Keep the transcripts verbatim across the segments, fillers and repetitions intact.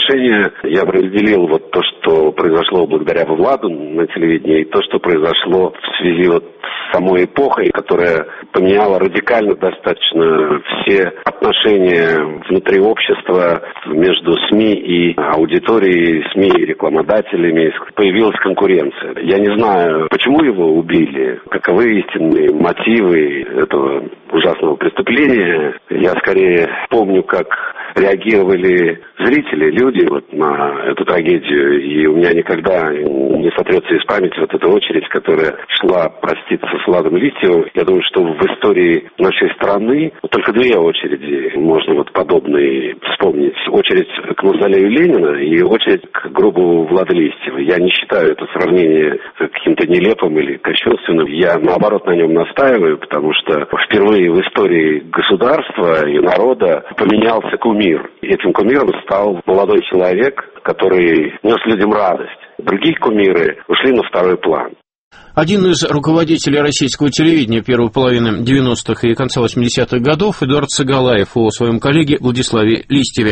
отношения я бы разделил вот то, что произошло благодаря Владу на телевидении, и то, что произошло в связи вот с самой эпохой, которая поменяла радикально достаточно все отношения внутри общества между СМИ и аудиторией, СМИ и рекламодателями. Появилась конкуренция. Я не знаю, почему его убили, каковы истинные мотивы этого ужасного преступления. Я скорее помню, как реагировали зрители, люди вот на эту трагедию, и у меня никогда не сотрется из памяти вот эта очередь, которая шла проститься с Владом Листьевым. Я думаю, что в истории нашей страны только две очереди можно вот подобные вспомнить. Очередь к мавзолею Ленина и очередь к гробу Влада Листьева. Я не считаю это сравнение каким-то нелепым или кощунственным. Я, наоборот, на нем настаиваю, потому что впервые в истории государства и народа поменялся кумир. Этим кумиром стал молодой человек, который нес людям радость. Другие кумиры ушли на второй план. Один из руководителей российского телевидения первой половины девяностых и конца восьмидесятых годов Эдуард Сагалаев о своем коллеге Владиславе Листьеве.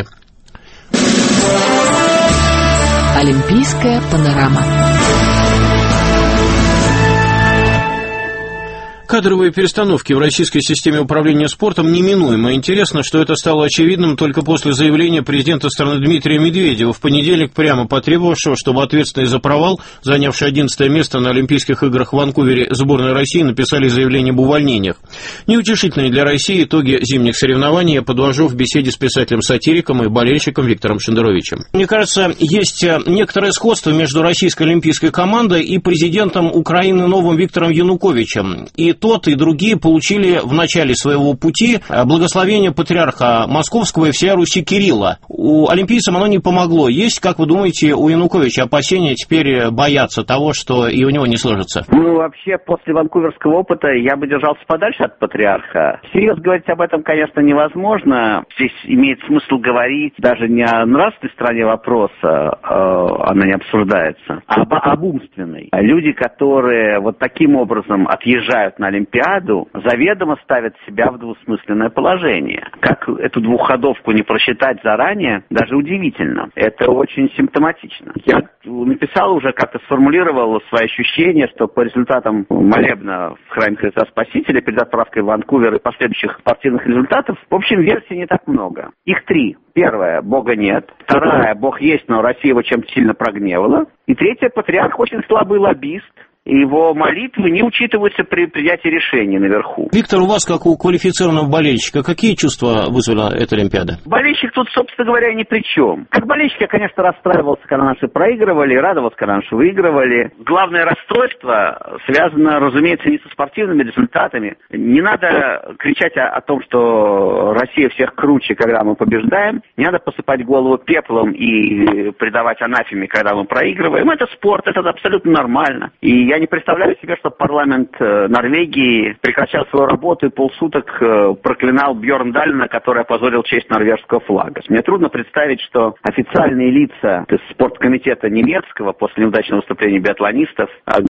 Олимпийская панорама. Кадровые перестановки в российской системе управления спортом неминуемо. Интересно, что это стало очевидным только после заявления президента страны Дмитрия Медведева в понедельник, прямо потребовавшего, чтобы ответственные за провал, занявший одиннадцатое место на Олимпийских играх в Ванкувере сборной России, написали заявление об увольнениях. Неутешительные для России итоги зимних соревнований я подвожу в беседе с писателем-сатириком и болельщиком Виктором Шендеровичем. Мне кажется, есть некоторое сходство между российской олимпийской командой и президентом Украины новым Виктором Януковичем. И тот, и другие получили в начале своего пути благословение патриарха Московского и всей Руси Кирилла. У олимпийцам оно не помогло. Есть, как вы думаете, у Януковича опасения теперь бояться того, что и у него не сложится? Ну, вообще, после ванкуверского опыта я бы держался подальше от патриарха. Серьезно говорить об этом, конечно, невозможно. Здесь имеет смысл говорить даже не о нравственной стороне вопроса, она не обсуждается, а об, об умственной. Люди, которые вот таким образом отъезжают на Олимпиаду, заведомо ставят себя в двусмысленное положение. Как эту двухходовку не просчитать заранее, даже удивительно. Это очень симптоматично. Я написал уже, как-то сформулировал свои ощущения, что по результатам молебна в храме Христа Спасителя перед отправкой в Ванкувер и последующих спортивных результатов, в общем, версий не так много. Их три. Первая — Бога нет. Вторая — Бог есть, но Россия его чем-то сильно прогневала. И третья — патриарх очень слабый лоббист. И его молитвы не учитываются при принятии решений наверху. Виктор, у вас, как у квалифицированного болельщика, какие чувства вызвала эта Олимпиада? Болельщик тут, собственно говоря, ни при чем. Как болельщик я, конечно, расстраивался, когда наши проигрывали, радовался, когда наши выигрывали. Главное расстройство связано, разумеется, не со спортивными результатами. Не надо кричать о, о том, что Россия всех круче, когда мы побеждаем. Не надо посыпать голову пеплом и предавать анафеме, когда мы проигрываем. Это спорт, это абсолютно нормально. И я Я не представляю себе, что парламент Норвегии прекращал свою работу и полсуток проклинал Бьорн Далина, который опозорил честь норвежского флага. Мне трудно представить, что официальные лица спорткомитета немецкого после неудачного выступления биатлонистов